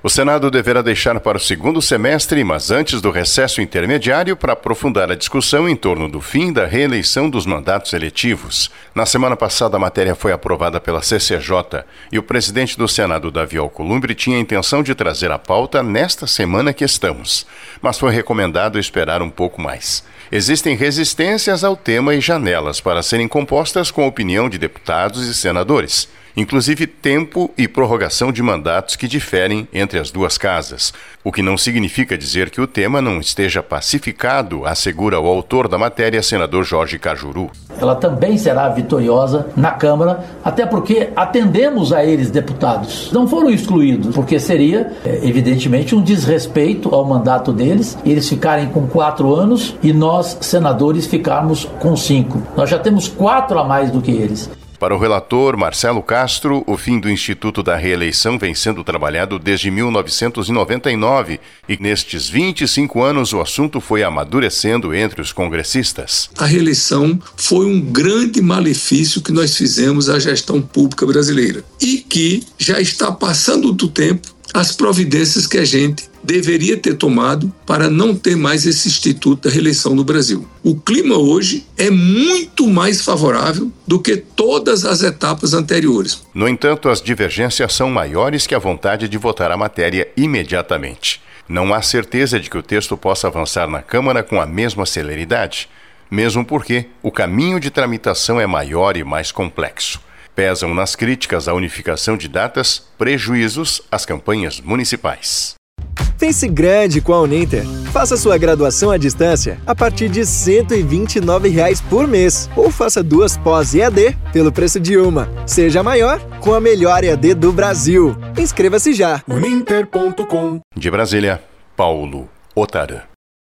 O Senado deverá deixar para o segundo semestre, mas antes do recesso intermediário, para aprofundar a discussão em torno do fim da reeleição dos mandatos eletivos. Na semana passada, a matéria foi aprovada pela CCJ e o presidente do Senado, Davi Alcolumbre, tinha a intenção de trazer a pauta nesta semana que estamos, mas foi recomendado esperar um pouco mais. Existem resistências ao tema e janelas para serem compostas com a opinião de deputados e senadores, inclusive tempo e prorrogação de mandatos que diferem entre as duas casas, o que não significa dizer que o tema não esteja pacificado, assegura o autor da matéria, senador Jorge Cajuru. Ela também será vitoriosa na Câmara, até porque atendemos a eles, deputados. Não foram excluídos, porque seria, evidentemente, um desrespeito ao mandato deles, eles ficarem com 4 anos e nós, senadores, ficarmos com 5. Nós já temos 4 a mais do que eles. Para o relator Marcelo Castro, o fim do Instituto da Reeleição vem sendo trabalhado desde 1999 e nestes 25 anos o assunto foi amadurecendo entre os congressistas. A reeleição foi um grande malefício que nós fizemos à gestão pública brasileira e que já está passando do tempo as providências que a gente deveria ter tomado para não ter mais esse instituto da reeleição no Brasil. O clima hoje é muito mais favorável do que todas as etapas anteriores. No entanto, as divergências são maiores que a vontade de votar a matéria imediatamente. Não há certeza de que o texto possa avançar na Câmara com a mesma celeridade, mesmo porque o caminho de tramitação é maior e mais complexo. Pesam nas críticas à unificação de datas prejuízos às campanhas municipais. Pense grande com a Uninter. Faça sua graduação à distância a partir de R$ 129,00 por mês. Ou faça 2 pós-EAD pelo preço de uma. Seja maior com a melhor EAD do Brasil. Inscreva-se já. Uninter.com. De Brasília, Paulo Otarã.